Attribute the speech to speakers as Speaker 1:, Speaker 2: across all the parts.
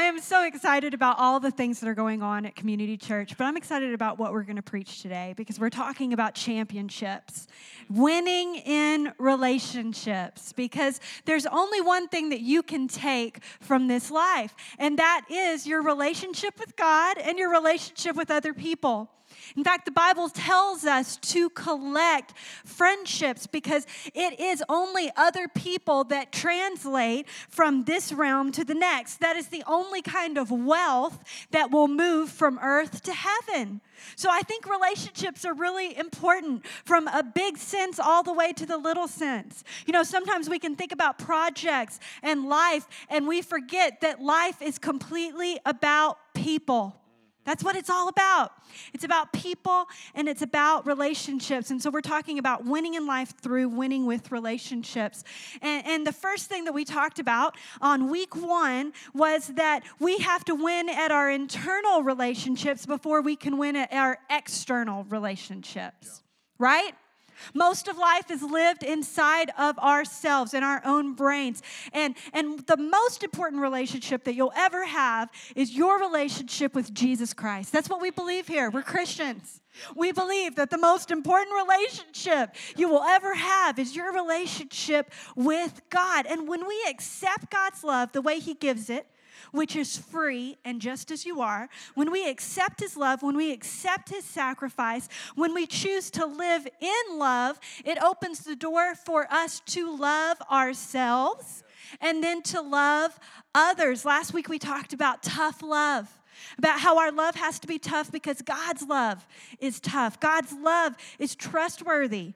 Speaker 1: am so excited about all the things that are going on at Community Church, but I'm excited about what we're going to preach today because we're talking about championships, winning in relationships, because there's only one thing that you can take from this life, and that is your relationship with God and your relationship with other people. In fact, the Bible tells us to collect friendships because it is only other people that translate from this realm to the next. That is the only kind of wealth that will move from earth to heaven. So I think relationships are really important from a big sense all the way to the little sense. You know, sometimes we can think about projects and life, and we forget that life is completely about people. That's what it's all about. It's about people and it's about relationships. And so we're talking about winning in life through winning with relationships. And the first thing that we talked about on week 1 was that we have to win at our internal relationships before we can win at our external relationships, right? Most of life is lived inside of ourselves, in our own brains. And the most important relationship that you'll ever have is your relationship with Jesus Christ. That's what we believe here. We're Christians. We believe that the most important relationship you will ever have is your relationship with God. And when we accept God's love the way He gives it, which is free and just as you are, when we accept His love, when we accept His sacrifice, when we choose to live in love, it opens the door for us to love ourselves and then to love others. Last week we talked about tough love, about how our love has to be tough because God's love is tough. God's love is trustworthy.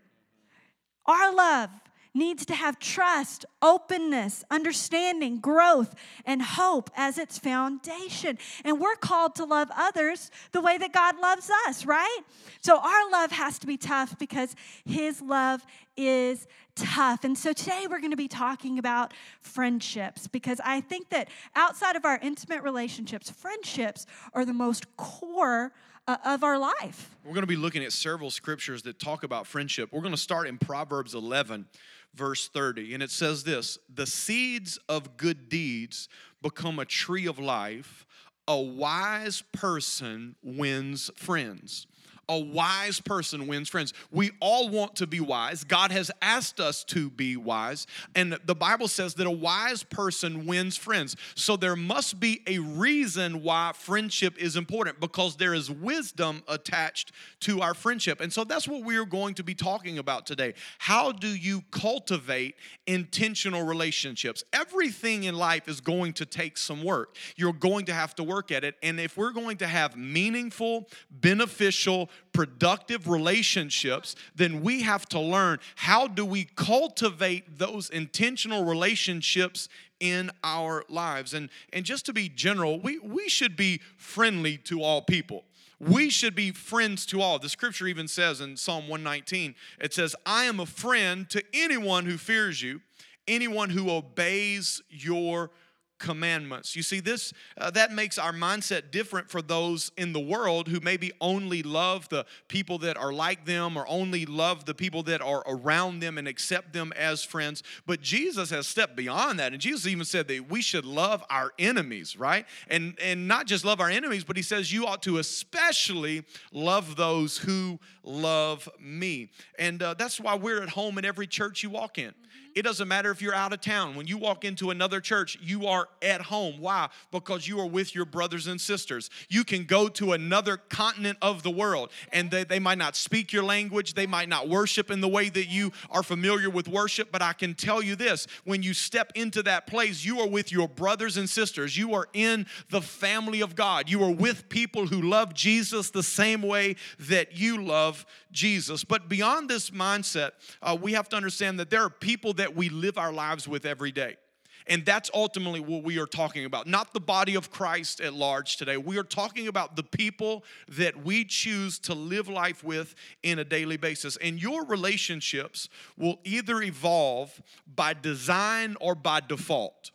Speaker 1: Our love needs to have trust, openness, understanding, growth, and hope as its foundation. And we're called to love others the way that God loves us, right? So our love has to be tough because His love is tough. And so today we're going to be talking about friendships because I think that outside of our intimate relationships, friendships are the most core of our life.
Speaker 2: We're going to be looking at several scriptures that talk about friendship. We're going to start in Proverbs 11, verse 30, and it says this: the seeds of good deeds become a tree of life. A wise person wins friends. A wise person wins friends. We all want to be wise. God has asked us to be wise. And the Bible says that a wise person wins friends. So there must be a reason why friendship is important, because there is wisdom attached to our friendship. And so that's what we're going to be talking about today. How do you cultivate intentional relationships? Everything in life is going to take some work. You're going to have to work at it. And if we're going to have meaningful, beneficial, productive relationships, then we have to learn how do we cultivate those intentional relationships in our lives. And just to be general, we should be friendly to all people. We should be friends to all. The scripture even says in Psalm 119, it says, I am a friend to anyone who fears you, anyone who obeys your commandments. You see, this that makes our mindset different for those in the world who maybe only love the people that are like them or only love the people that are around them and accept them as friends. But Jesus has stepped beyond that, and Jesus even said that we should love our enemies, right? And not just love our enemies, but He says you ought to especially love those who love me. And that's why we're at home in every church you walk in. It doesn't matter if you're out of town. When you walk into another church, you are at home. Why? Because you are with your brothers and sisters. You can go to another continent of the world, and they might not speak your language. They might not worship in the way that you are familiar with worship. But I can tell you this, when you step into that place, you are with your brothers and sisters. You are in the family of God. You are with people who love Jesus the same way that you love Jesus. But beyond this mindset, we have to understand that there are people that we live our lives with every day. And that's ultimately what we are talking about. Not the body of Christ at large today. We are talking about the people that we choose to live life with in a daily basis. And your relationships will either evolve by design or by default.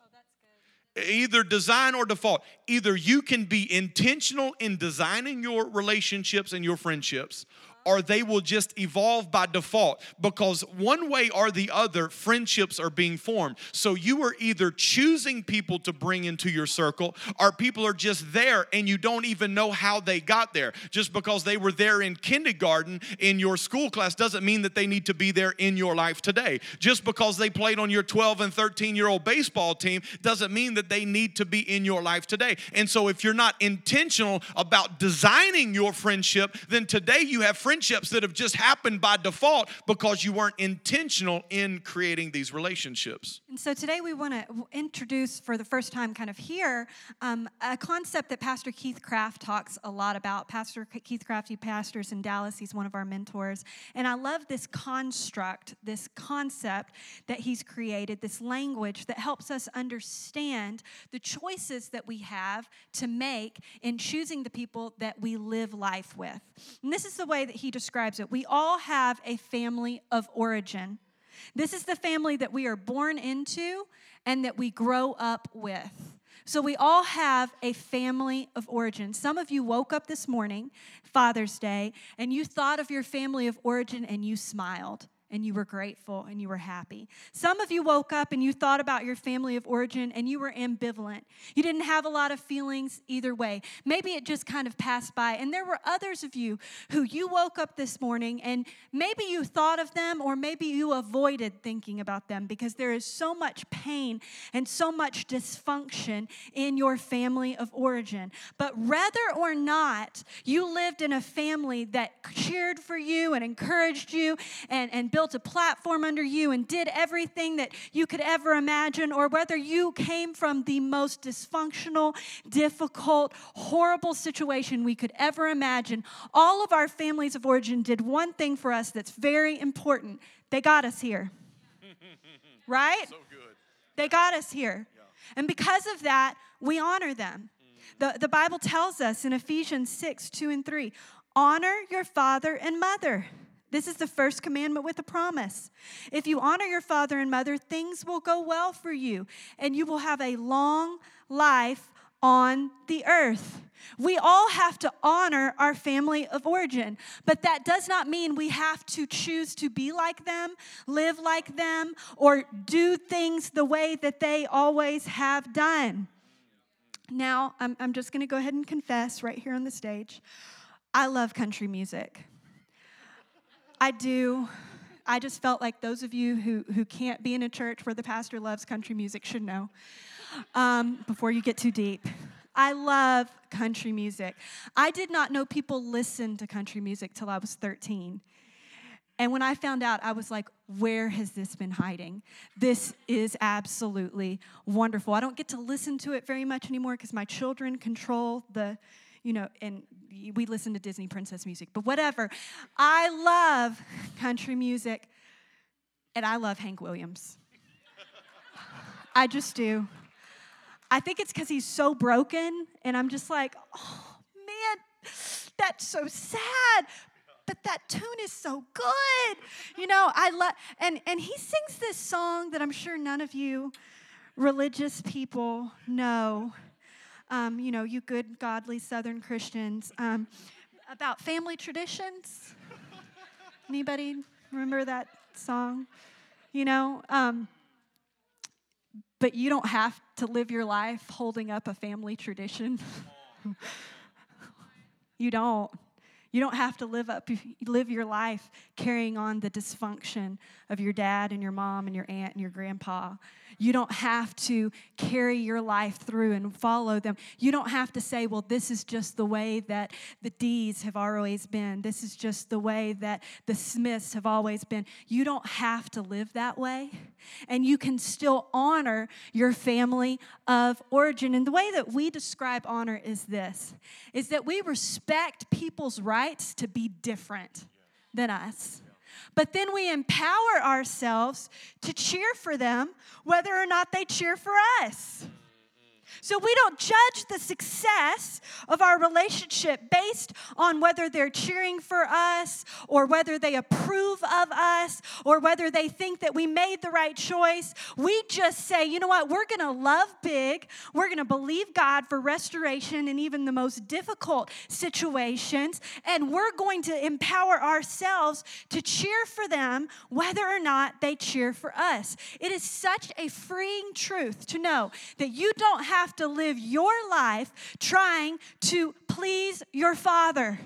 Speaker 2: Either design or default. Either you can be intentional in designing your relationships and your friendships, or they will just evolve by default, because one way or the other, friendships are being formed. So you are either choosing people to bring into your circle, or people are just there and you don't even know how they got there. Just because they were there in kindergarten in your school class doesn't mean that they need to be there in your life today. Just because they played on your 12 and 13-year-old baseball team doesn't mean that they need to be in your life today. And so if you're not intentional about designing your friendship, then today you have friendships that have just happened by default because you weren't intentional in creating these relationships.
Speaker 1: And so today we want to introduce for the first time kind of here a concept that Pastor Keith Craft talks a lot about. Pastor Keith Craft, he pastors in Dallas. He's one of our mentors. And I love this construct, this concept that he's created, this language that helps us understand the choices that we have to make in choosing the people that we live life with. And this is the way that he describes it. We all have a family of origin. This is the family that we are born into and that we grow up with. So we all have a family of origin. Some of you woke up this morning, Father's Day, and you thought of your family of origin and you smiled. And you were grateful and you were happy. Some of you woke up and you thought about your family of origin and you were ambivalent. You didn't have a lot of feelings either way. Maybe it just kind of passed by. And there were others of you who you woke up this morning and maybe you thought of them or maybe you avoided thinking about them because there is so much pain and so much dysfunction in your family of origin. But whether or not you lived in a family that cheered for you and encouraged you and built a platform under you and did everything that you could ever imagine, or whether you came from the most dysfunctional, difficult, horrible situation we could ever imagine, all of our families of origin did one thing for us that's very important. They got us here. Right?
Speaker 2: So good.
Speaker 1: They got us here.
Speaker 2: Yeah.
Speaker 1: And because of that, we honor them. The Bible tells us in Ephesians 6:2-3, honor your father and mother. This is the first commandment with a promise. If you honor your father and mother, things will go well for you, and you will have a long life on the earth. We all have to honor our family of origin, but that does not mean we have to choose to be like them, live like them, or do things the way that they always have done. Now, I'm just going to go ahead and confess right here on the stage. I love country music. I do. I just felt like those of you who can't be in a church where the pastor loves country music should know before you get too deep. I love country music. I did not know people listened to country music till I was 13. And when I found out, I was like, where has this been hiding? This is absolutely wonderful. I don't get to listen to it very much anymore because my children control and we listen to Disney princess music, but whatever. I love country music, and I love Hank Williams. I just do. I think it's because he's so broken, and I'm just like, oh, man, that's so sad, but that tune is so good. I love, and he sings this song that I'm sure none of you religious people know. You good, godly Southern Christians, about family traditions. Anybody remember that song? But you don't have to live your life holding up a family tradition. You don't. You don't have to live your life carrying on the dysfunction of your dad and your mom and your aunt and your grandpa. You don't have to carry your life through and follow them. You don't have to say, well, this is just the way that the Dees have always been. This is just the way that the Smiths have always been. You don't have to live that way. And you can still honor your family of origin. And the way that we describe honor is this, is that we respect people's rights to be different than us. But then we empower ourselves to cheer for them whether or not they cheer for us. So we don't judge the success of our relationship based on whether they're cheering for us or whether they approve of us or whether they think that we made the right choice. We just say, you know what, we're going to love big. We're going to believe God for restoration in even the most difficult situations. And we're going to empower ourselves to cheer for them whether or not they cheer for us. It is such a freeing truth to know that you don't have to live your life trying to please your father.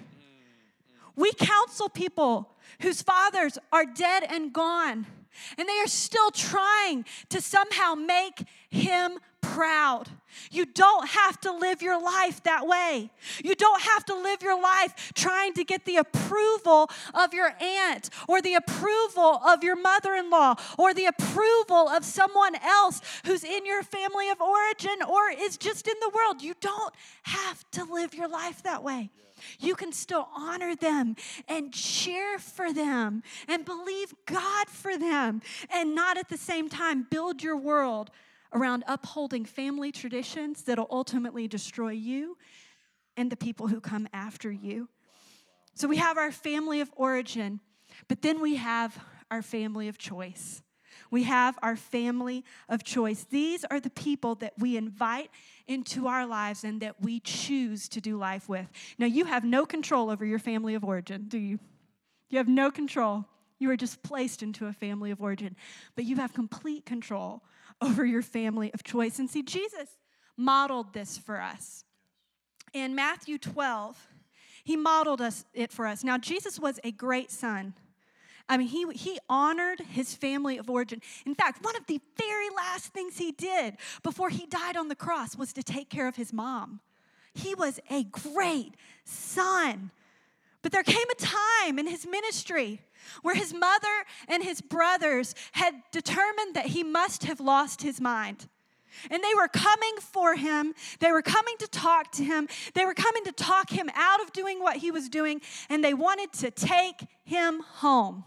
Speaker 1: We counsel people whose fathers are dead and gone, and they are still trying to somehow make him proud. You don't have to live your life that way. You don't have to live your life trying to get the approval of your aunt or the approval of your mother-in-law or the approval of someone else who's in your family of origin or is just in the world. You don't have to live your life that way. You can still honor them and cheer for them and believe God for them and not at the same time build your world around upholding family traditions that'll ultimately destroy you and the people who come after you. So we have our family of origin, but then we have our family of choice. We have our family of choice. These are the people that we invite into our lives and that we choose to do life with. Now, you have no control over your family of origin, do you? You have no control. You are just placed into a family of origin, but you have complete control over your family of choice. And see, Jesus modeled this for us. In Matthew 12, he modeled it for us. Now, Jesus was a great son. I mean, he honored his family of origin. In fact, one of the very last things he did before he died on the cross was to take care of his mom. He was a great son. But there came a time in his ministry where his mother and his brothers had determined that he must have lost his mind. And they were coming for him. They were coming to talk to him. They were coming to talk him out of doing what he was doing. And they wanted to take him home.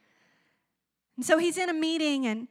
Speaker 1: And so he's in a meeting and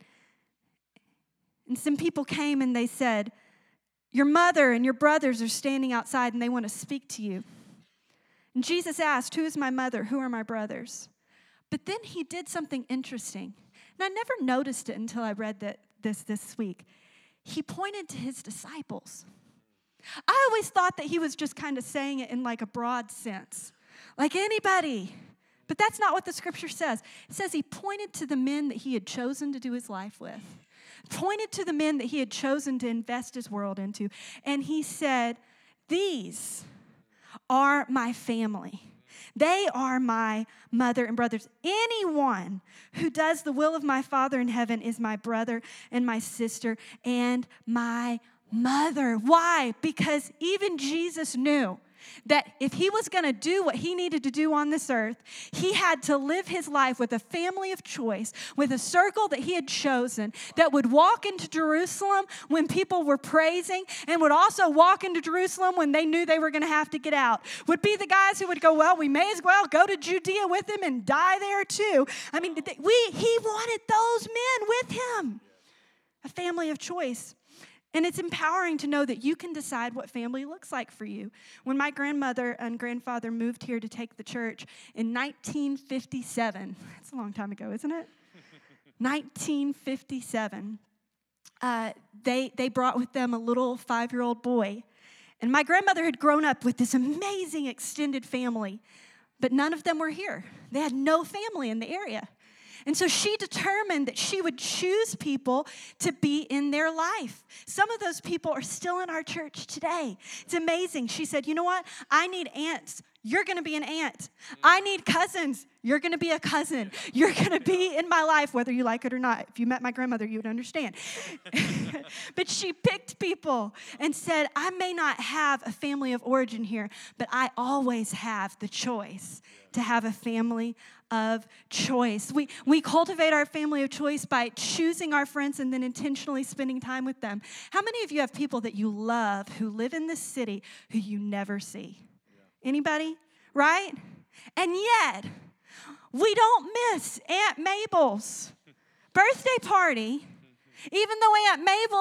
Speaker 1: some people came and they said, your mother and your brothers are standing outside and they want to speak to you. And Jesus asked, who is my mother? Who are my brothers? But then he did something interesting. And I never noticed it until I read this week. He pointed to his disciples. I always thought that he was just kind of saying it in like a broad sense. Like anybody. But that's not what the scripture says. It says he pointed to the men that he had chosen to do his life with. Pointed to the men that he had chosen to invest his world into. And he said, these are my family. They are my mother and brothers. Anyone who does the will of my Father in heaven is my brother and my sister and my mother. Why? Because even Jesus knew that if he was going to do what he needed to do on this earth, he had to live his life with a family of choice, with a circle that he had chosen that would walk into Jerusalem when people were praising and would also walk into Jerusalem when they knew they were going to have to get out. Would be the guys who would go, well, we may as well go to Judea with him and die there too. I mean, he wanted those men with him. A family of choice. And it's empowering to know that you can decide what family looks like for you. When my grandmother and grandfather moved here to take the church in 1957, that's a long time ago, isn't it? 1957, they brought with them a little 5-year-old boy. And my grandmother had grown up with this amazing extended family, but none of them were here. They had no family in the area. And so she determined that she would choose people to be in their life. Some of those people are still in our church today. It's amazing. She said, you know what? I need aunts. You're going to be an aunt. I need cousins. You're going to be a cousin. You're going to be in my life, whether you like it or not. If you met my grandmother, you would understand. But she picked people and said, I may not have a family of origin here, but I always have the choice to have a family of choice. We cultivate our family of choice by choosing our friends and then intentionally spending time with them. How many of you have people that you love who live in this city who you never see? Anybody? Right? And yet, we don't miss Aunt Mabel's birthday party, even though Aunt Mabel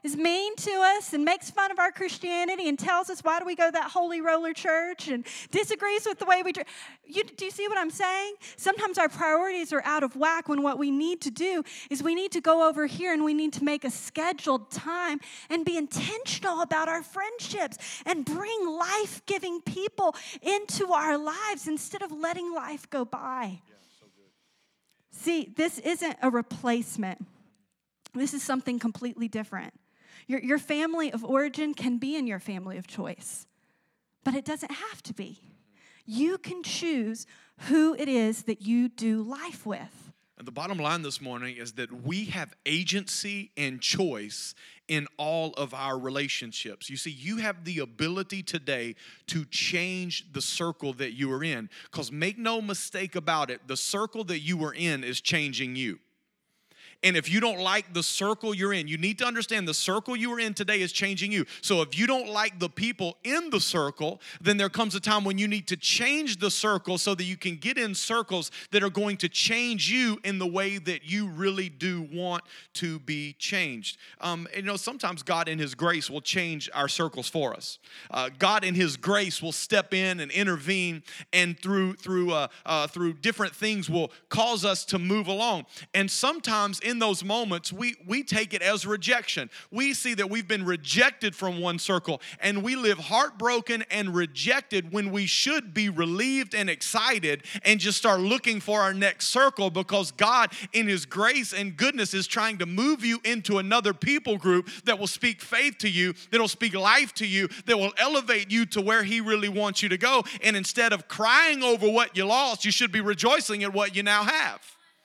Speaker 1: is mean to us and makes fun of our Christianity and tells us why do we go to that holy roller church and disagrees with the way we do you see what I'm saying? Sometimes our priorities are out of whack when what we need to do is we need to go over here and we need to make a scheduled time and be intentional about our friendships and bring life-giving people into our lives instead of letting life go by.
Speaker 2: Yeah, so good.
Speaker 1: See, this isn't a replacement. This is something completely different. Your family of origin can be in your family of choice, but it doesn't have to be. You can choose who it is that you do life with.
Speaker 2: And the bottom line this morning is that we have agency and choice in all of our relationships. You see, you have the ability today to change the circle that you are in. Because make no mistake about it, the circle that you are in is changing you. And if you don't like the circle you're in, you need to understand the circle you are in today is changing you. So if you don't like the people in the circle, then there comes a time when you need to change the circle so that you can get in circles that are going to change you in the way that you really do want to be changed. And sometimes God in His grace will change our circles for us. God in His grace will step in and intervene, and through different things will cause us to move along. And sometimes in those moments, we take it as rejection. We see that we've been rejected from one circle, and we live heartbroken and rejected when we should be relieved and excited and just start looking for our next circle, because God, in His grace and goodness, is trying to move you into another people group that will speak faith to you, that will speak life to you, that will elevate you to where He really wants you to go. And instead of crying over what you lost, you should be rejoicing at what you now have.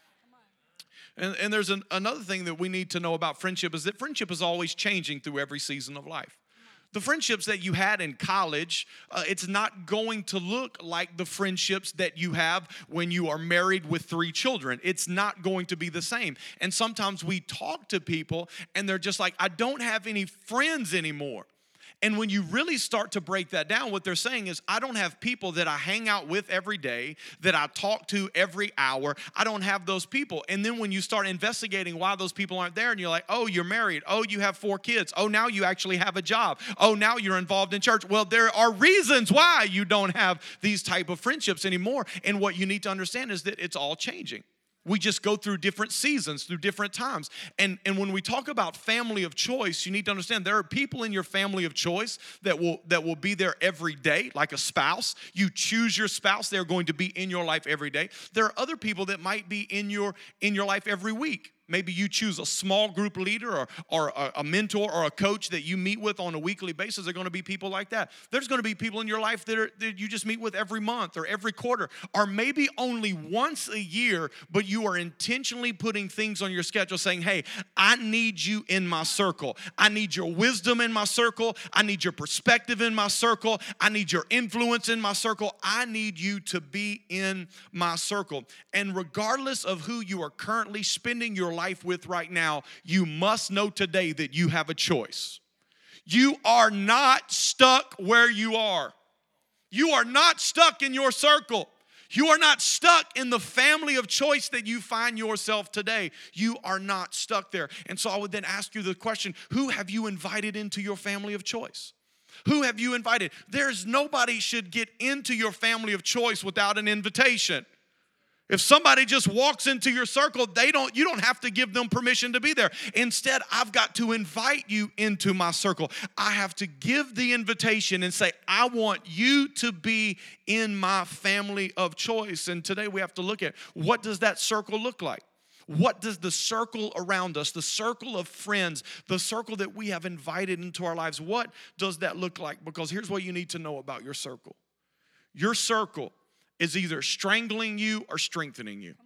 Speaker 2: And there's another thing that we need to know about friendship is that friendship is always changing through every season of life. The friendships that you had in college, it's not going to look like the friendships that you have when you are married with 3 children. It's not going to be the same. And sometimes we talk to people and they're just like, I don't have any friends anymore. And when you really start to break that down, what they're saying is, I don't have people that I hang out with every day, that I talk to every hour. I don't have those people. And then when you start investigating why those people aren't there, and you're like, oh, you're married. Oh, you have 4 kids. Oh, now you actually have a job. Oh, now you're involved in church. Well, there are reasons why you don't have these type of friendships anymore. And what you need to understand is that it's all changing. We just go through different seasons, through different times. And when we talk about family of choice, you need to understand there are people in your family of choice that will be there every day, like a spouse. You choose your spouse, they're going to be in your life every day. There are other people that might be in your life every week. Maybe you choose a small group leader or a mentor or a coach that you meet with on a weekly basis. There are going to be people like that. There's going to be people in your life that you just meet with every month or every quarter, or maybe only once a year, but you are intentionally putting things on your schedule saying, hey, I need you in my circle. I need your wisdom in my circle. I need your perspective in my circle. I need your influence in my circle. I need you to be in my circle. And regardless of who you are currently spending your life with right now, you must know today that you have a choice. You are not stuck where you are. You are not stuck in your circle. You are not stuck in the family of choice that you find yourself today. You are not stuck there. And so I would then ask you the question, who have you invited into your family of choice? Who have you invited? There's nobody should get into your family of choice without an invitation. If somebody just walks into your circle, you don't have to give them permission to be there. Instead, I've got to invite you into my circle. I have to give the invitation and say, I want you to be in my family of choice. And today we have to look at, what does that circle look like? What does the circle around us, the circle of friends, the circle that we have invited into our lives, what does that look like? Because here's what you need to know about your circle. Your circle is either strangling you or strengthening you.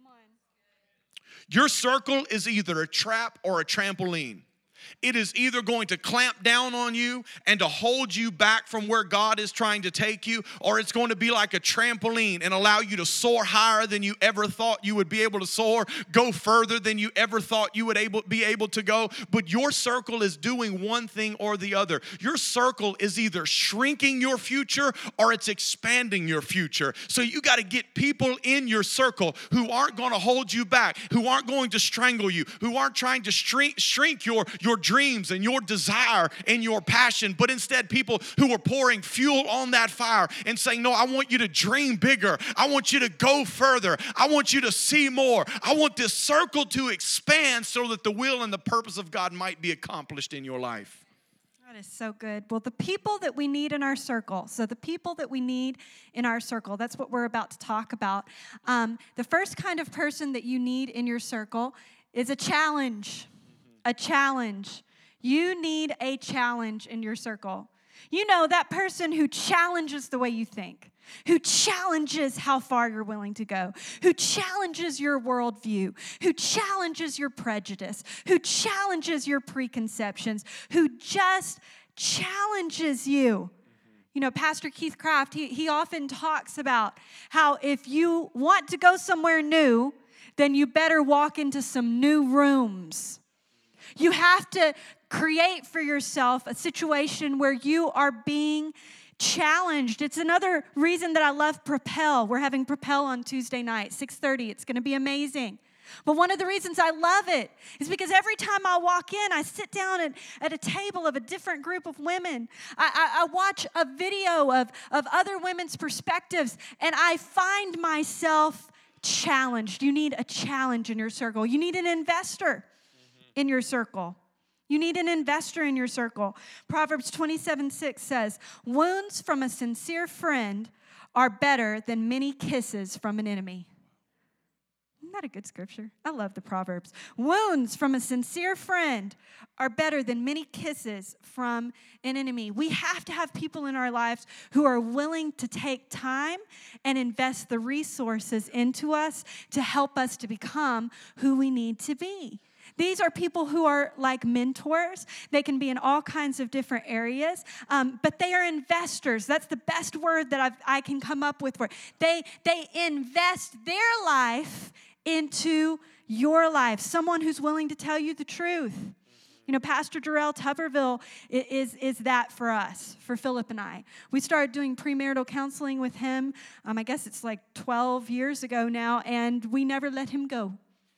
Speaker 2: Your circle is either a trap or a trampoline. It is either going to clamp down on you and to hold you back from where God is trying to take you, or it's going to be like a trampoline and allow you to soar higher than you ever thought you would be able to soar, go further than you ever thought you would be able to go. But your circle is doing one thing or the other. Your circle is either shrinking your future or it's expanding your future. So you got to get people in your circle who aren't going to hold you back, who aren't going to strangle you, who aren't trying to shrink your your dreams and your desire and your passion, but instead people who are pouring fuel on that fire and saying, no, I want you to dream bigger. I want you to go further. I want you to see more. I want this circle to expand so that the will and the purpose of God might be accomplished in your life.
Speaker 1: That is so good. Well, the people that we need in our circle. So the people that we need in our circle, that's what we're about to talk about. The first kind of person that you need in your circle is a challenge. A challenge. You need a challenge in your circle. You know, that person who challenges the way you think, who challenges how far you're willing to go, who challenges your worldview, who challenges your prejudice, who challenges your preconceptions, who just challenges you. You know, Pastor Keith Craft, he often talks about how if you want to go somewhere new, then you better walk into some new rooms. You have to create for yourself a situation where you are being challenged. It's another reason that I love Propel. We're having Propel on Tuesday night, 6:30. It's going to be amazing. But one of the reasons I love it is because every time I walk in, I sit down at a table of a different group of women. I watch a video of other women's perspectives, and I find myself challenged. You need a challenge in your circle. You need an investor in your circle. You need an investor in your circle. Proverbs 27:6 says, wounds from a sincere friend are better than many kisses from an enemy. Isn't that a good scripture? I love the Proverbs. Wounds from a sincere friend are better than many kisses from an enemy. We have to have people in our lives who are willing to take time and invest the resources into us to help us to become who we need to be. These are people who are like mentors. They can be in all kinds of different areas, but they are investors. That's the best word that I can come up with for it. They invest their life into your life. Someone who's willing to tell you the truth. You know, Pastor Darrell Tuberville is that for us, for Philip and I. We started doing premarital counseling with him. I guess it's like 12 years ago now, and we never let him go.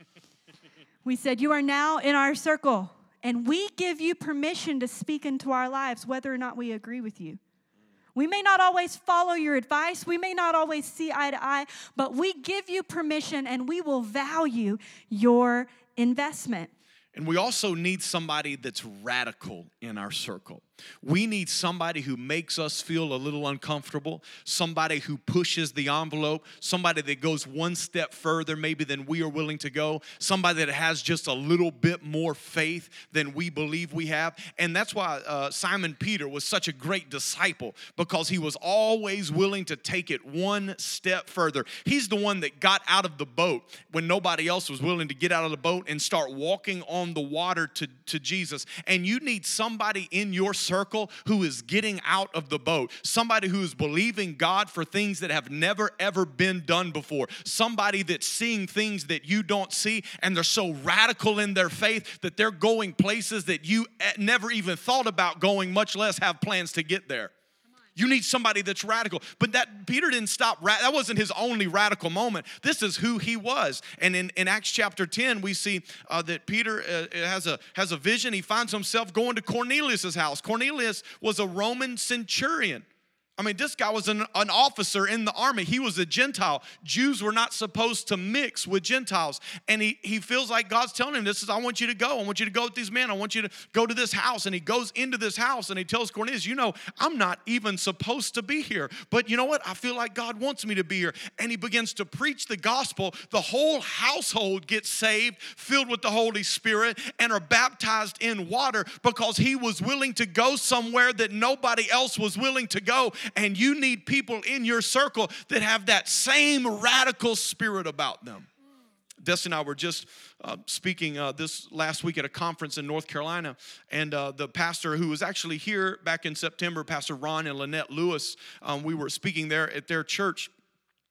Speaker 1: We said, you are now in our circle, and we give you permission to speak into our lives, whether or not we agree with you. We may not always follow your advice. We may not always see eye to eye, but we give you permission, and we will value your investment.
Speaker 2: And we also need somebody that's radical in our circle. We need somebody who makes us feel a little uncomfortable, somebody who pushes the envelope, somebody that goes one step further maybe than we are willing to go, somebody that has just a little bit more faith than we believe we have. And that's why Simon Peter was such a great disciple, because he was always willing to take it one step further. He's the one that got out of the boat when nobody else was willing to get out of the boat and start walking on the water to Jesus. And you need somebody in your circle who is getting out of the boat, somebody who is believing God for things that have never ever been done before, somebody that's seeing things that you don't see, and they're so radical in their faith that they're going places that you never even thought about going, much less have plans to get there. You need somebody that's radical. But that Peter didn't stop. That wasn't his only radical moment. This is who he was. And in Acts chapter 10, we see that Peter has a vision. He finds himself going to Cornelius' house. Cornelius was a Roman centurion. I mean, this guy was an officer in the army. He was a Gentile. Jews were not supposed to mix with Gentiles. And he feels like God's telling him, I want you to go. I want you to go with these men. I want you to go to this house. And he goes into this house and he tells Cornelius, I'm not even supposed to be here. But you know what? I feel like God wants me to be here. And he begins to preach the gospel. The whole household gets saved, filled with the Holy Spirit, and are baptized in water because he was willing to go somewhere that nobody else was willing to go. And you need people in your circle that have that same radical spirit about them. Destiny and I were just speaking this last week at a conference in North Carolina, and the pastor who was actually here back in September, Pastor Ron and Lynette Lewis, we were speaking there at their church.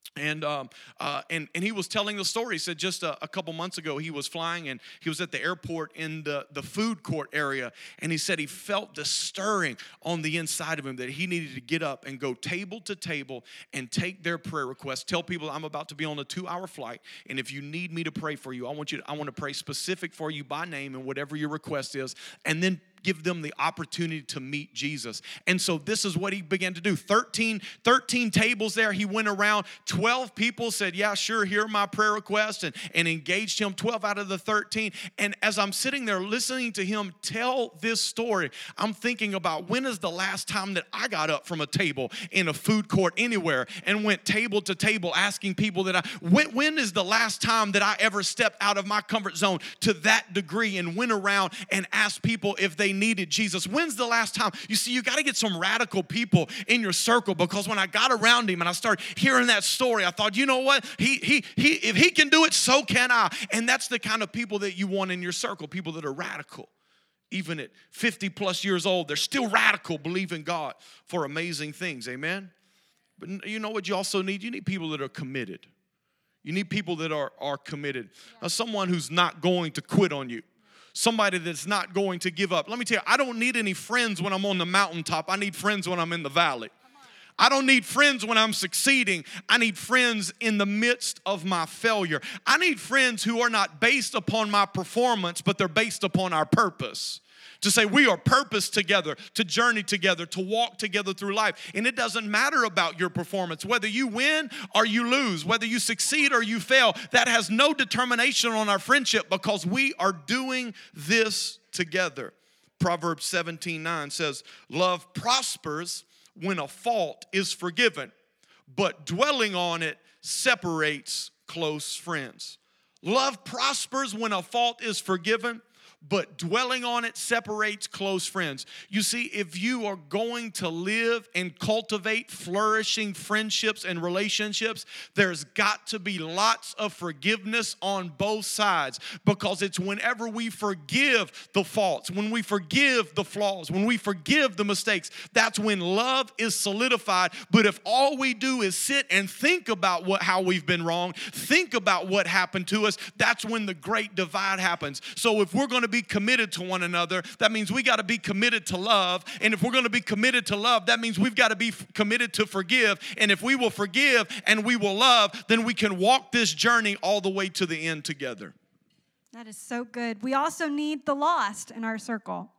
Speaker 2: And he was telling the story. He said just a couple months ago he was flying and he was at the airport in the food court area, and he said he felt this stirring on the inside of him that he needed to get up and go table to table and take their prayer requests. Tell people, I'm about to be on a 2-hour flight, and if you need me to pray for you, I want to pray specific for you by name and whatever your request is, and then give them the opportunity to meet Jesus. And so this is what he began to do. 13 tables there. He went around. 12 people said, yeah, sure, here are my prayer requests, and engaged him. 12 out of the 13. And as I'm sitting there listening to him tell this story, I'm thinking about, when is the last time that I got up from a table in a food court anywhere and went table to table asking people when is the last time that I ever stepped out of my comfort zone to that degree and went around and asked people if they needed Jesus? When's the last time? You see, you got to get some radical people in your circle, because when I got around him and I started hearing that story, I thought, you know what? If he can do it, so can I. And that's the kind of people that you want in your circle, people that are radical. Even at 50 plus years old, they're still radical, believe in God for amazing things. Amen? But you know what you also need? You need people that are committed. You need people that are committed. Now, someone who's not going to quit on you. Somebody that's not going to give up. Let me tell you, I don't need any friends when I'm on the mountaintop. I need friends when I'm in the valley. I don't need friends when I'm succeeding. I need friends in the midst of my failure. I need friends who are not based upon my performance, but they're based upon our purpose. To say we are purposed together, to journey together, to walk together through life. And it doesn't matter about your performance. Whether you win or you lose, whether you succeed or you fail, that has no determination on our friendship, because we are doing this together. Proverbs 17:9 says, love prospers when a fault is forgiven, but dwelling on it separates close friends. Love prospers when a fault is forgiven, but dwelling on it separates close friends. You see, if you are going to live and cultivate flourishing friendships and relationships, there's got to be lots of forgiveness on both sides, because it's whenever we forgive the faults, when we forgive the flaws, when we forgive the mistakes, that's when love is solidified. But if all we do is sit and think about how we've been wrong, think about what happened to us, that's when the great divide happens. So if we're going to be committed to one another, that means we got to be committed to love. And if we're going to be committed to love, that means we've got to be committed to forgive. And if we will forgive and we will love, then we can walk this journey all the way to the end together.
Speaker 1: That is so good. We also need the lost in our circle.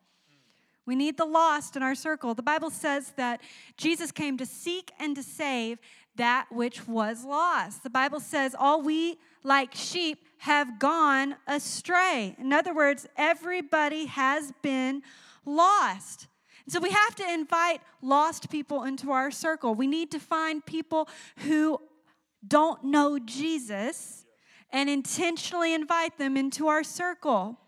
Speaker 1: We need the lost in our circle. The Bible says that Jesus came to seek and to save that which was lost. The Bible says all we like sheep have gone astray. In other words, everybody has been lost. So we have to invite lost people into our circle. We need to find people who don't know Jesus and intentionally invite them into our circle.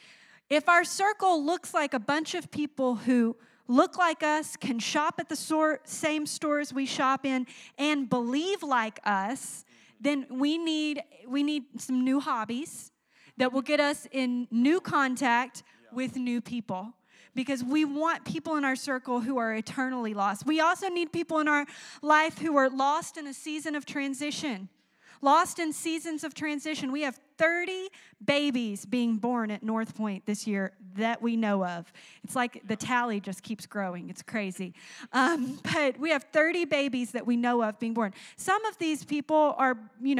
Speaker 1: If our circle looks like a bunch of people who look like us, can shop at the same stores we shop in, and believe like us, then we need some new hobbies that will get us in new contact with new people, because we want people in our circle who are eternally lost. We also need people in our life who are lost in a season of transition. Lost in seasons of transition. We have 30 babies being born at North Point this year that we know of. It's like the tally just keeps growing. It's crazy. But we have 30 babies that we know of being born. Some of these people are,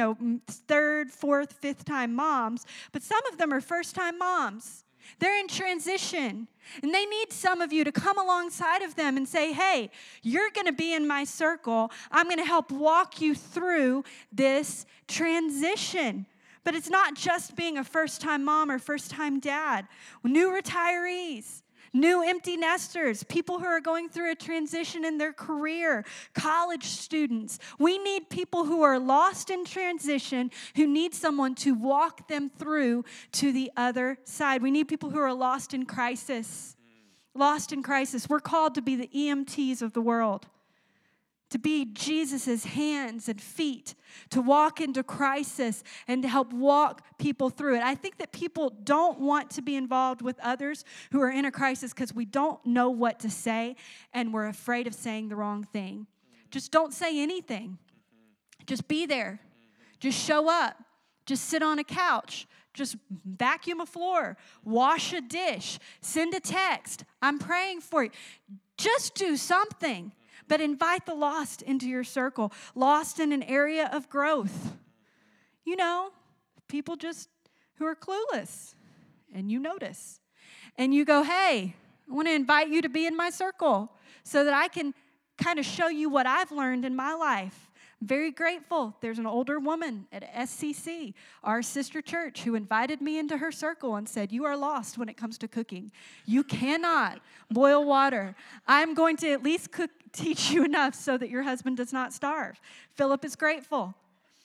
Speaker 1: third, fourth, fifth-time moms, but some of them are first-time moms. They're in transition, and they need some of you to come alongside of them and say, hey, you're going to be in my circle. I'm going to help walk you through this transition. But it's not just being a first-time mom or first-time dad. New retirees, new empty nesters, people who are going through a transition in their career, college students. We need people who are lost in transition, who need someone to walk them through to the other side. We need people who are lost in crisis. Lost in crisis. We're called to be the EMTs of the world, to be Jesus's hands and feet, to walk into crisis and to help walk people through it. I think that people don't want to be involved with others who are in a crisis because we don't know what to say and we're afraid of saying the wrong thing. Just don't say anything. Just be there. Just show up. Just sit on a couch. Just vacuum a floor. Wash a dish. Send a text. I'm praying for you. Just do something. But invite the lost into your circle. Lost in an area of growth. You know, people just who are clueless. And you notice. And you go, hey, I want to invite you to be in my circle so that I can kind of show you what I've learned in my life. I'm very grateful. There's an older woman at SCC, our sister church, who invited me into her circle and said, you are lost when it comes to cooking. You cannot boil water. I'm going to at least teach you enough so that your husband does not starve. Philip is grateful.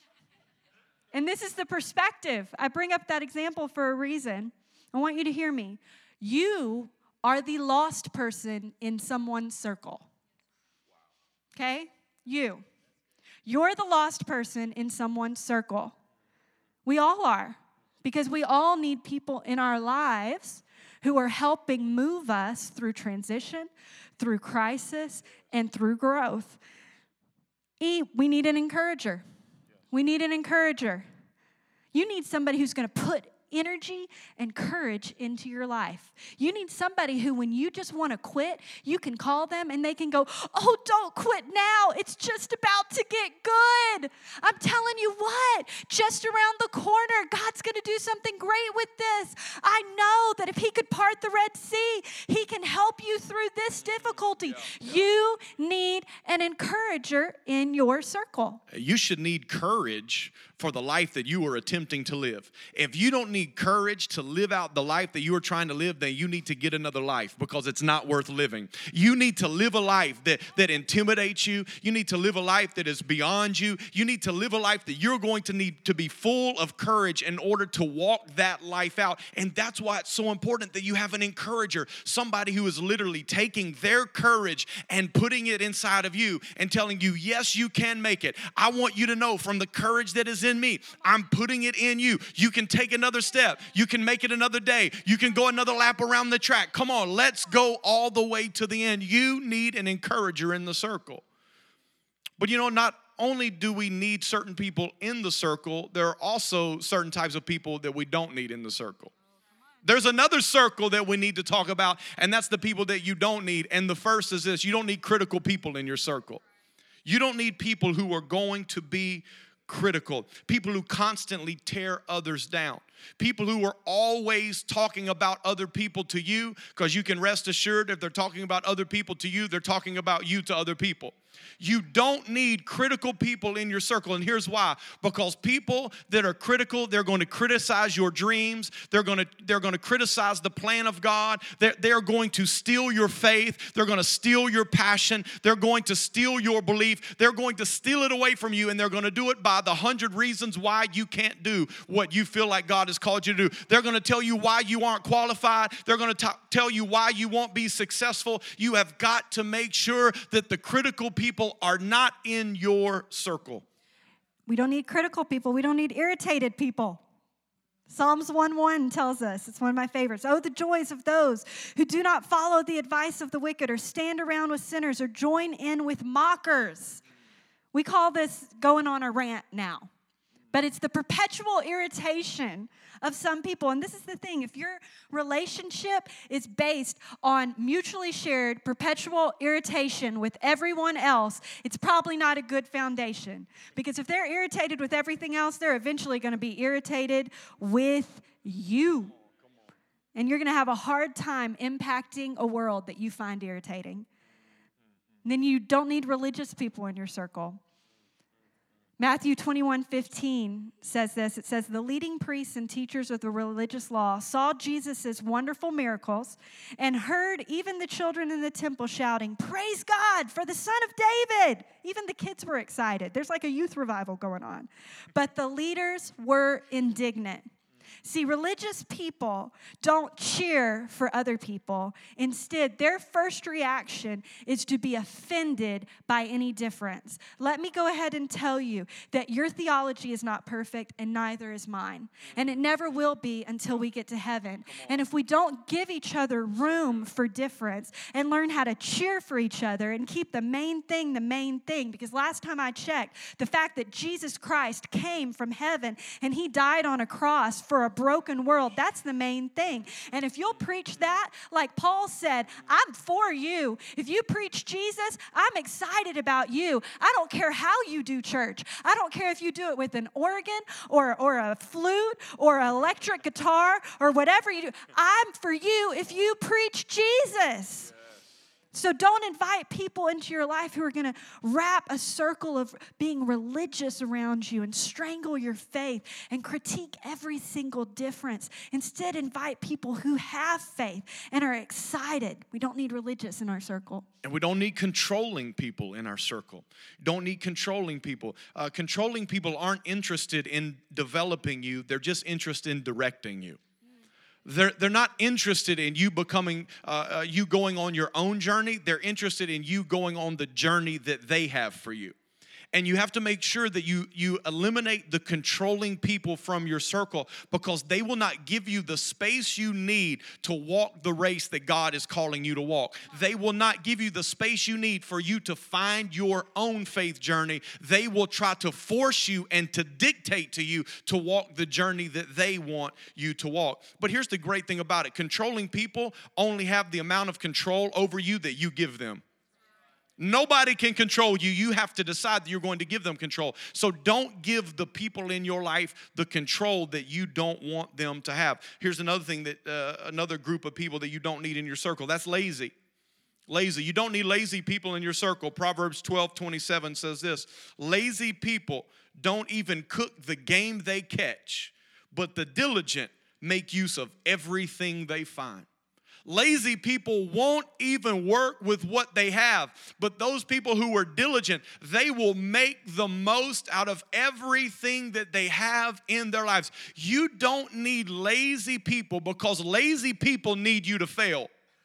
Speaker 1: And this is the perspective. I bring up that example for a reason. I want you to hear me. You are the lost person in someone's circle. Okay? You. You're the lost person in someone's circle. We all are, because we all need people in our lives who are helping move us through transition, through crisis, and through growth. We need an encourager. We need an encourager. You need somebody who's going to put energy and courage into your life. You need somebody who, when you just want to quit, you can call them and they can go, oh, don't quit now. It's just about to get good. I'm telling you what, just around the corner, God's going to do something great with this. I know that if he could part the Red Sea, he can help you through this difficulty. You need an encourager in your circle.
Speaker 2: You should need courage for the life that you are attempting to live. If you don't need courage to live out the life that you are trying to live, then you need to get another life, because it's not worth living. You need to live a life that intimidates you. You need to live a life that is beyond you. You need to live a life that you're going to need to be full of courage in order to walk that life out. And that's why it's so important that you have an encourager, somebody who is literally taking their courage and putting it inside of you and telling you, yes, you can make it. I want you to know, from the courage that is in me, I'm putting it in you. You can take another step. You can make it another day. You can go another lap around the track. Come on, let's go all the way to the end. You need an encourager in the circle. But you know, not only do we need certain people in the circle, there are also certain types of people that we don't need in the circle. There's another circle that we need to talk about, and that's the people that you don't need. And the first is this: you don't need critical people in your circle. You don't need people who are going to be critical, people who constantly tear others down, people who are always talking about other people to you, because you can rest assured if they're talking about other people to you, they're talking about you to other people. You don't need critical people in your circle, and here's why. Because people that are critical, they're going to criticize your dreams. They're going to criticize the plan of God. They're going to steal your faith. They're going to steal your passion. They're going to steal your belief. They're going to steal it away from you, and they're going to do it by the 100 reasons why you can't do what you feel like God has called you to do. They're going to tell you why you aren't qualified. They're going to tell you why you won't be successful. You have got to make sure that the critical people are not in your circle.
Speaker 1: We don't need critical people. We don't need irritated people. Psalms 1:1 tells us, it's one of my favorites, oh, the joys of those who do not follow the advice of the wicked, or stand around with sinners, or join in with mockers. We call this going on a rant now. But it's the perpetual irritation of some people. And this is the thing. If your relationship is based on mutually shared perpetual irritation with everyone else, it's probably not a good foundation. Because if they're irritated with everything else, they're eventually going to be irritated with you. And you're going to have a hard time impacting a world that you find irritating. And then you don't need religious people in your circle. Matthew 21:15 says this. It says, the leading priests and teachers of the religious law saw Jesus' wonderful miracles and heard even the children in the temple shouting, praise God for the Son of David. Even the kids were excited. There's like a youth revival going on. But the leaders were indignant. See, religious people don't cheer for other people. Instead, their first reaction is to be offended by any difference. Let me go ahead and tell you that your theology is not perfect, and neither is mine. And it never will be until we get to heaven. And if we don't give each other room for difference and learn how to cheer for each other and keep the main thing, because last time I checked, the fact that Jesus Christ came from heaven and he died on a cross for a broken world, that's the main thing. And if you'll preach that, like Paul said, I'm for you. If you preach Jesus, I'm excited about you. I don't care how you do church. I don't care if you do it with an organ or a flute or an electric guitar or whatever you do. I'm for you if you preach Jesus. So don't invite people into your life who are going to wrap a circle of being religious around you and strangle your faith and critique every single difference. Instead, invite people who have faith and are excited. We don't need religious in our circle.
Speaker 2: And we don't need controlling people in our circle. Don't need controlling people. Controlling people aren't interested in developing you. They're just interested in directing you. They're not interested in you becoming, you going on your own journey. They're interested in you going on the journey that they have for you. And you have to make sure that you eliminate the controlling people from your circle, because they will not give you the space you need to walk the race that God is calling you to walk. They will not give you the space you need for you to find your own faith journey. They will try to force you and to dictate to you to walk the journey that they want you to walk. But here's the great thing about it. Controlling people only have the amount of control over you that you give them. Nobody can control you. You have to decide that you're going to give them control. So don't give the people in your life the control that you don't want them to have. Here's another thing that another group of people that you don't need in your circle. That's lazy. Lazy. You don't need lazy people in your circle. Proverbs 12:27 says this: lazy people don't even cook the game they catch, but the diligent make use of everything they find. Lazy people won't even work with what they have, but those people who are diligent, they will make the most out of everything that they have in their lives. You don't need lazy people, because lazy people need you to fail.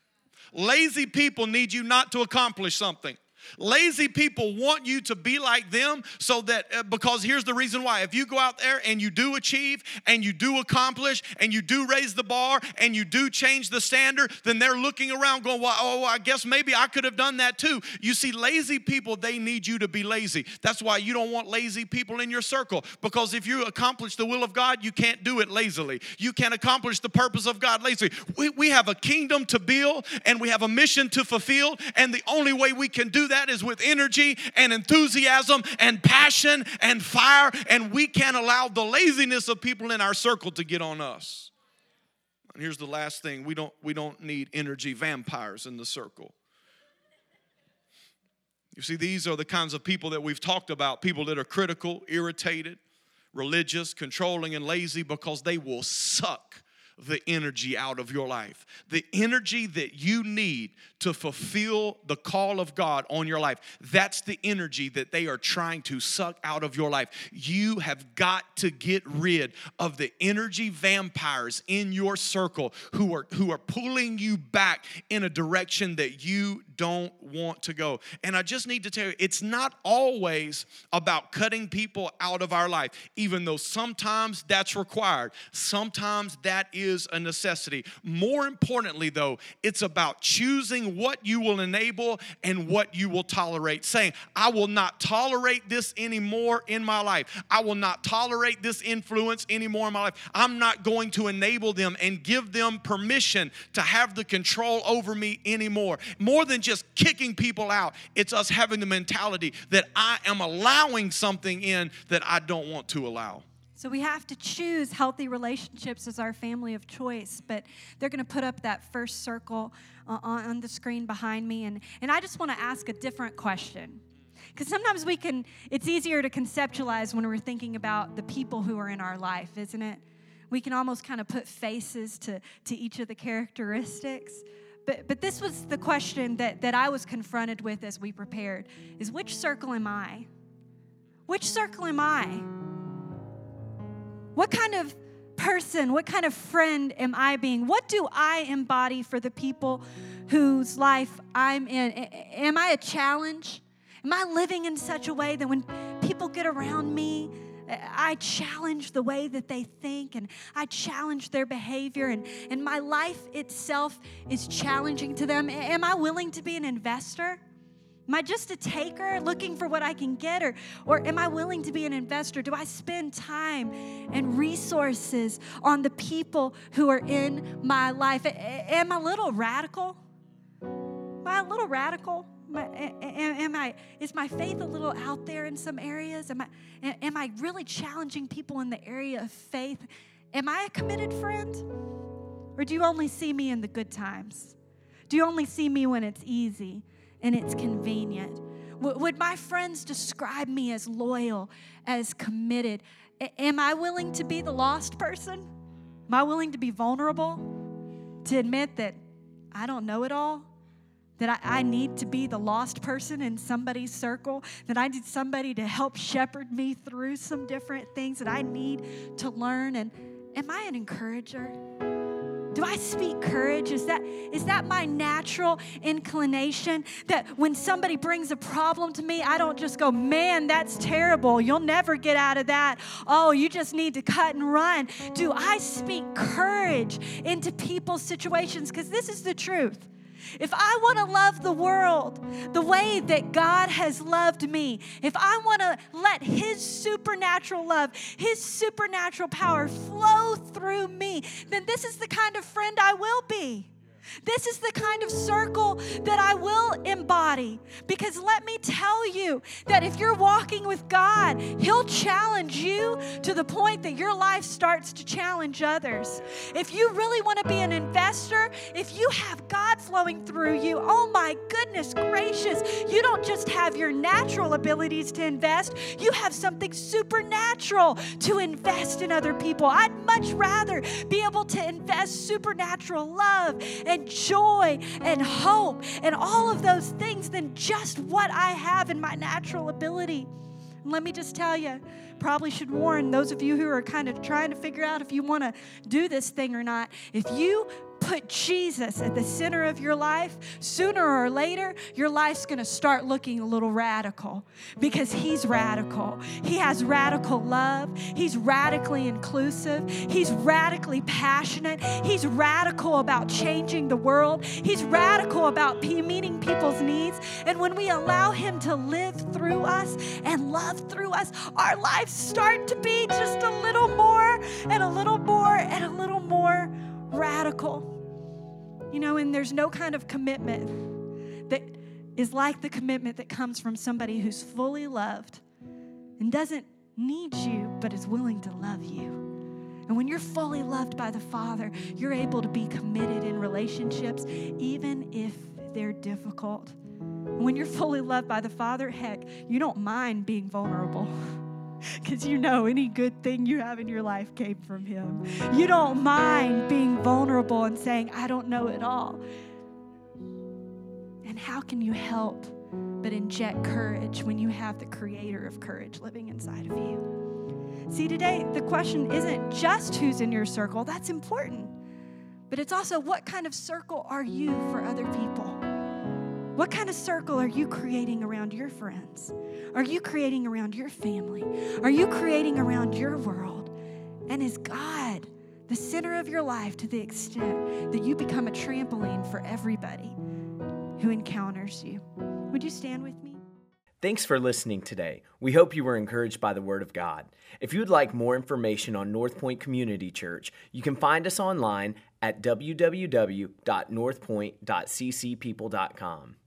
Speaker 2: Lazy people need you not to accomplish something. Lazy people want you to be like them, so that, because here's the reason why. If you go out there and you do achieve and you do accomplish and you do raise the bar and you do change the standard, then they're looking around going, well, oh, I guess maybe I could have done that too. You see, lazy people, they need you to be lazy. That's why you don't want lazy people in your circle, because if you accomplish the will of God, you can't do it lazily. You can't accomplish the purpose of God lazily. We have a kingdom to build and we have a mission to fulfill, and the only way we can do that is with energy and enthusiasm and passion and fire, and we can't allow the laziness of people in our circle to get on us. And here's the last thing: we don't need energy vampires in the circle. You see, these are the kinds of people that we've talked about, people that are critical, irritated, religious, controlling, and lazy, because they will suck the energy out of your life. The energy that you need to fulfill the call of God on your life, that's the energy that they are trying to suck out of your life. You have got to get rid of the energy vampires in your circle who are pulling you back in a direction that you don't want to go. And I just need to tell you, it's not always about cutting people out of our life, even though sometimes that's required. Sometimes that is a necessity. More importantly, though, it's about choosing what you will enable and what you will tolerate. Saying, I will not tolerate this anymore in my life. I will not tolerate this influence anymore in my life. I'm not going to enable them and give them permission to have the control over me anymore. More than just kicking people out, it's us having the mentality that I am allowing something in that I don't want to allow.
Speaker 1: So we have to choose healthy relationships as our family of choice. But they're going to put up that first circle on the screen behind me. And I just want to ask a different question. Because sometimes it's easier to conceptualize when we're thinking about the people who are in our life, isn't it? We can almost kind of put faces to each of the characteristics. But this was the question that I was confronted with as we prepared, is which circle am I? Which circle am I? What kind of person, what kind of friend am I being? What do I embody for the people whose life I'm in? Am I a challenge? Am I living in such a way that when people get around me, I challenge the way that they think and I challenge their behavior and my life itself is challenging to them? Am I willing to be an investor? Am I just a taker looking for what I can get, or am I willing to be an investor? Do I spend time and resources on the people who are in my life? Am I a little radical? Am I a little radical? Is my faith a little out there in some areas? Am I really challenging people in the area of faith? Am I a committed friend? Or do you only see me in the good times? Do you only see me when it's easy and it's convenient? Would my friends describe me as loyal, as committed? Am I willing to be the lost person? Am I willing to be vulnerable? To admit that I don't know it all? That I need to be the lost person in somebody's circle, that I need somebody to help shepherd me through some different things that I need to learn. And am I an encourager? Do I speak courage? Is that my natural inclination? That when somebody brings a problem to me, I don't just go, man, that's terrible. You'll never get out of that. Oh, you just need to cut and run. Do I speak courage into people's situations? Because this is the truth. If I want to love the world the way that God has loved me, if I want to let His supernatural love, His supernatural power flow through me, then this is the kind of friend I will be. This is the kind of circle that I will embody. Because let me tell you that if you're walking with God, He'll challenge you to the point that your life starts to challenge others. If you really want to be an investor, if you have God flowing through you, oh my goodness gracious, you don't just have your natural abilities to invest, you have something supernatural to invest in other people. I'd much rather be able to invest supernatural love and joy and hope and all of those things than just what I have in my natural ability. And let me just tell you, probably should warn those of you who are kind of trying to figure out if you want to do this thing or not. If you put Jesus at the center of your life, sooner or later, your life's going to start looking a little radical because He's radical. He has radical love. He's radically inclusive. He's radically passionate. He's radical about changing the world. He's radical about meeting people's needs. And when we allow Him to live through us and love through us, our lives start to be just a little more and a little more and a little more radical. You know, and there's no kind of commitment that is like the commitment that comes from somebody who's fully loved and doesn't need you, but is willing to love you. And when you're fully loved by the Father, you're able to be committed in relationships, even if they're difficult. When you're fully loved by the Father, heck, you don't mind being vulnerable. Because you know any good thing you have in your life came from Him. You don't mind being vulnerable and saying, I don't know it all. And how can you help but inject courage when you have the Creator of courage living inside of you? See, today, the question isn't just who's in your circle. That's important. But it's also, what kind of circle are you for other people? What kind of circle are you creating around your friends? Are you creating around your family? Are you creating around your world? And is God the center of your life to the extent that you become a trampoline for everybody who encounters you? Would you stand with me?
Speaker 3: Thanks for listening today. We hope you were encouraged by the Word of God. If you would like more information on North Point Community Church, you can find us online at www.northpoint.ccpeople.com.